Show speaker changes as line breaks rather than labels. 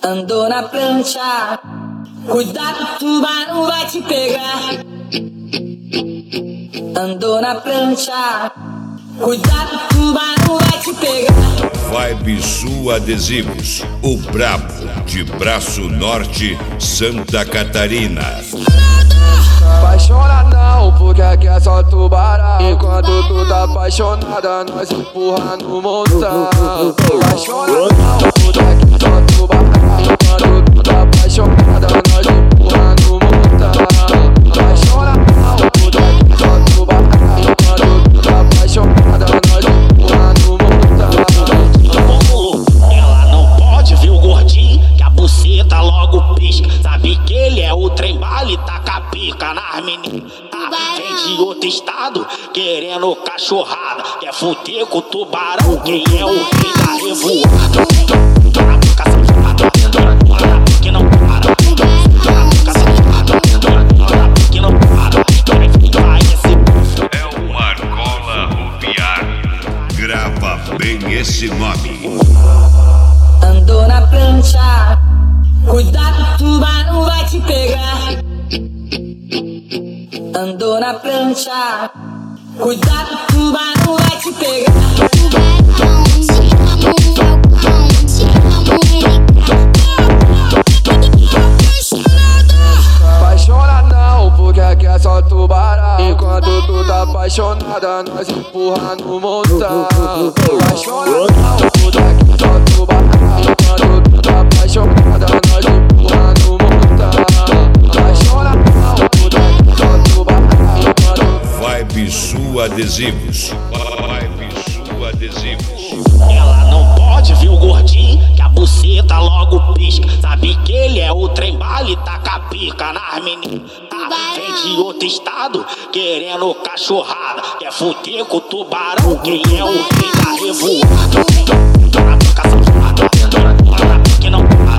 Andou na prancha, cuidado, o tubarão vai te pegar. Andou na prancha, cuidado, o tubarão vai te pegar.
Vibe Sul Adesivos, o brabo de Braço Norte, Santa Catarina.
Apaixona não, porque aqui é só tubarão. Enquanto tu tá apaixonada, nós empurra no montão. Apaixona não, porque aqui é só tubarão. Enquanto tu tá apaixonada, nós empurra no montão. Apaixona não, porque aqui é só tubarão. Enquanto tu tá apaixonada, nós empurra no montão.
Ela não pode ver o gordinho, que a buceta logo pisca. Sabe que ele é o trem bala e taca a pica nas meninas. Vem de outro estado, querendo cachorrada. Quer fuder com o tubarão, quem é o rei da revoada. Na boca safada, na que não para. Na boca safada, na que não para.
É o Marcola Rupiar. Grava bem esse nome.
Andou na prancha, cuidado, o tubarão vai te pegar. Andou na prancha, cuidado, o tubarão vai te pegar.
Apaixona não, porque aqui é só tubarão. Enquanto tu tá apaixonada, nós empurra no montão. Apaixona não, porque aqui é só tubarão. Enquanto tu tá apaixonada, nós empurra no montão. Apaixona não, porque aqui é só tubarão.
Vibe Sul Adesivos. Vibe Sul Adesivos.
Ela não pode ver o gordinho, que a buceta logo pisca. Sabe que ele é o trem bala e taca a pica nas meninas. Vem de outro estado, querendo cachorrada. Quer fuder com o tubarão, quem é o rei da revoada. Na boca safada, na que não para.